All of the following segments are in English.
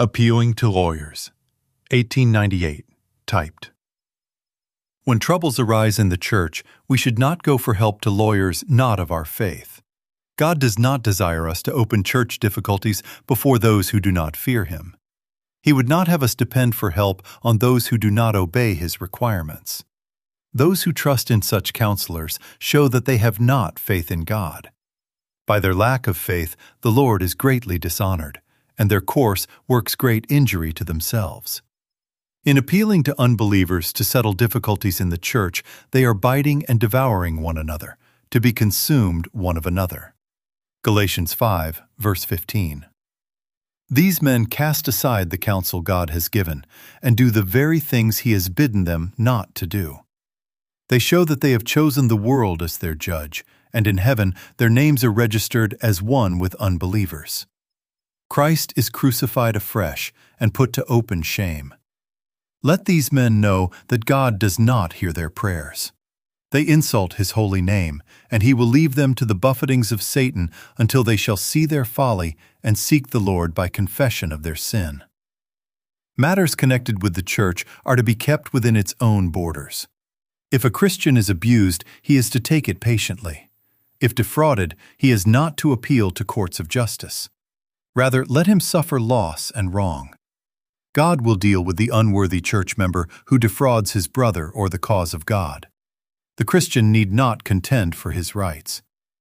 Appealing to Lawyers, 1898, typed. When troubles arise in the church, we should not go for help to lawyers not of our faith. God does not desire us to open church difficulties before those who do not fear Him. He would not have us depend for help on those who do not obey His requirements. Those who trust in such counselors show that they have not faith in God. By their lack of faith, the Lord is greatly dishonored, and their course works great injury to themselves. In appealing to unbelievers to settle difficulties in the church, they are biting and devouring one another, to be consumed one of another. Galatians 5, verse 15. These men cast aside the counsel God has given, and do the very things He has bidden them not to do. They show that they have chosen the world as their judge, and in heaven their names are registered as one with unbelievers. Christ is crucified afresh and put to open shame. Let these men know that God does not hear their prayers. They insult His holy name, and He will leave them to the buffetings of Satan until they shall see their folly and seek the Lord by confession of their sin. Matters connected with the church are to be kept within its own borders. If a Christian is abused, he is to take it patiently. If defrauded, he is not to appeal to courts of justice. Rather, let him suffer loss and wrong. God will deal with the unworthy church member who defrauds his brother or the cause of God. The Christian need not contend for his rights.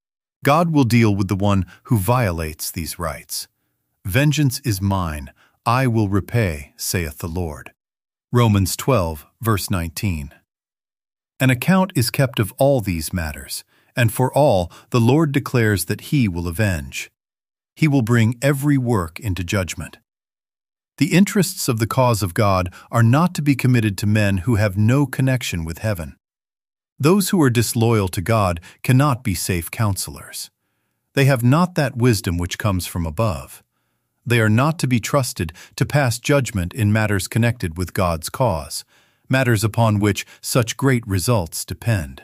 God will deal with the one who violates these rights. Vengeance is mine, I will repay, saith the Lord. Romans 12, verse 19. An account is kept of all these matters, and for all the Lord declares that He will avenge. He will bring every work into judgment. The interests of the cause of God are not to be committed to men who have no connection with heaven. Those who are disloyal to God cannot be safe counselors. They have not that wisdom which comes from above. They are not to be trusted to pass judgment in matters connected with God's cause, matters upon which such great results depend.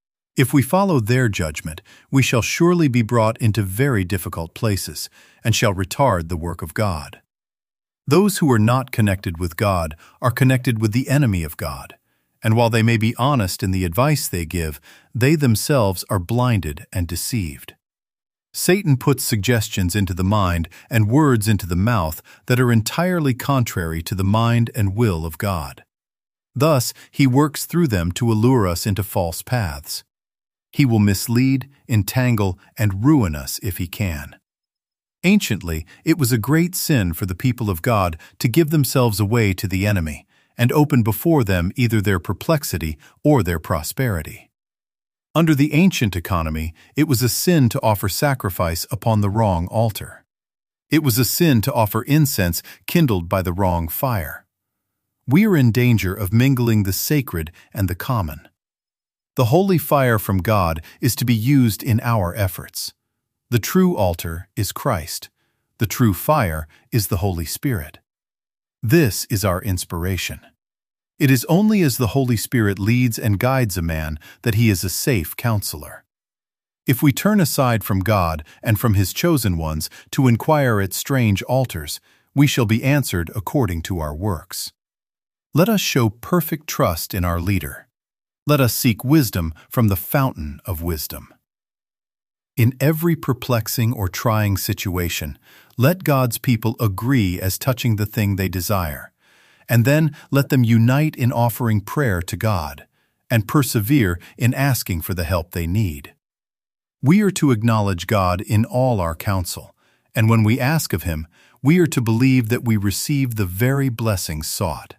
If we follow their judgment, we shall surely be brought into very difficult places, and shall retard the work of God. Those who are not connected with God are connected with the enemy of God, and while they may be honest in the advice they give, they themselves are blinded and deceived. Satan puts suggestions into the mind and words into the mouth that are entirely contrary to the mind and will of God. Thus, he works through them to allure us into false paths. He will mislead, entangle, and ruin us if he can. Anciently, it was a great sin for the people of God to give themselves away to the enemy, and open before them either their perplexity or their prosperity. Under the ancient economy, it was a sin to offer sacrifice upon the wrong altar. It was a sin to offer incense kindled by the wrong fire. We are in danger of mingling the sacred and the common. The holy fire from God is to be used in our efforts. The true altar is Christ. The true fire is the Holy Spirit. This is our inspiration. It is only as the Holy Spirit leads and guides a man that he is a safe counselor. If we turn aside from God and from His chosen ones to inquire at strange altars, we shall be answered according to our works. Let us show perfect trust in our leader. Let us seek wisdom from the fountain of wisdom. In every perplexing or trying situation, let God's people agree as touching the thing they desire, and then let them unite in offering prayer to God, and persevere in asking for the help they need. We are to acknowledge God in all our counsel, and when we ask of Him, we are to believe that we receive the very blessings sought.